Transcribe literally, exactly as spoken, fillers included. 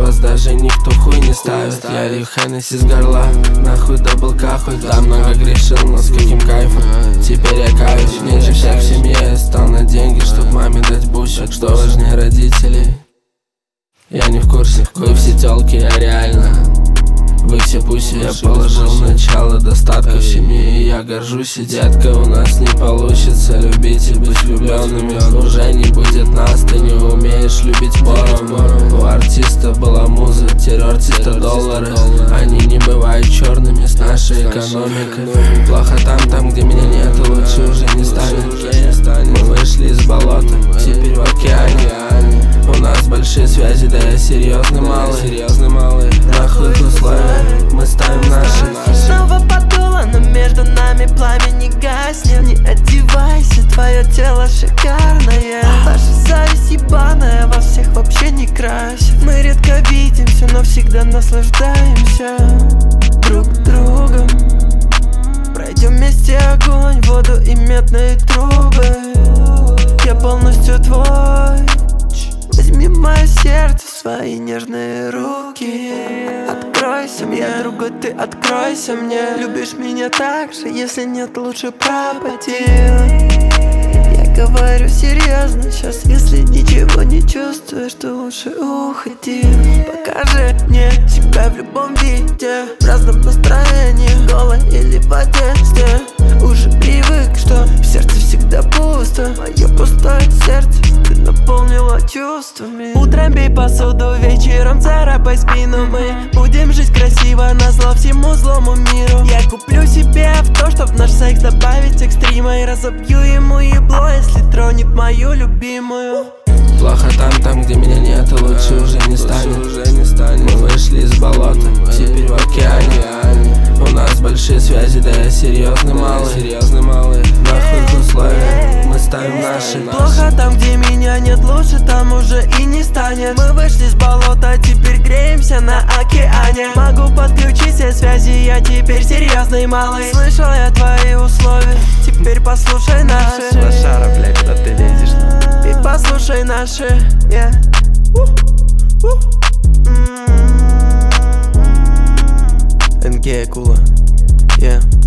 вас даже никто хуй не ставит. Я лью Хеннесси с горла, нахуй дабл кахуй. Да, много грешил, но с каким кайфом теперь я каюсь. Ниже всех в семье я стал на деньги, чтоб маме дать бусик. Что важнее родителей? Я не в курсе, вы все тёлки, я реально. Вы все пуси, я положил начало достатку в семье, и я горжусь. И детка, у нас не получится любить и быть влюбленными. Он уже не будет нас, ты не умеешь любить порому. У артиста была муза, террор, тиста доллары. Они не бывают черными с нашей экономикой. Плохо там, там, где меня нет, лучше уже не станет. Мы вышли из болота, теперь в океане. У нас большие связи, да я серьезный малый, серьезный малый. Нахуй условия, мы ставим наши. Снова подуло, но между нами пламя не гаснет. Не одевайся, твое тело шикарное. Наша зависть ебаная во всех вообще не красит. Мы редко видимся, но всегда наслаждаемся друг другом. Пройдем вместе огонь, воду и медные трубы. Я полностью твой. Возьми мое сердце в свои нежные руки. Откройся мне, другой, ты откройся мне. Любишь меня так же, если нет, лучше пропади. Я говорю серьезно сейчас, если ничего не чувствуешь, то лучше уходи. Покажи мне себя в любом виде, в разном настроении, голой или в одежде. Уже привык, что в сердце всегда пусто. Мое пустое сердце ты наполнила чувствами. Утром бей посуду, вечером царапай спину. Мы будем жить красиво, назло всему злому миру. Я куплю себе авто, чтоб в наш секс добавить экстрима. И разобью ему ебло, если тронет мою любимую. Плохо там, там, где меня нет, лучше уже не станет. Мы вышли из болота, теперь в океане. У нас большие связи, да я серьезный малый, серьезный малый. Нахуй условия, мы ставим наши. Плохо там, где меня нет, лучше там уже и не станет. Мы вышли из болота, теперь греемся на океане. Могу подключить все связи, я теперь серьезный малый. Слышал я твои условия, теперь послушай наши. Лошара, блядь, куда ты лезешь? И послушай наши, yeah. эн кей Акула, yeah.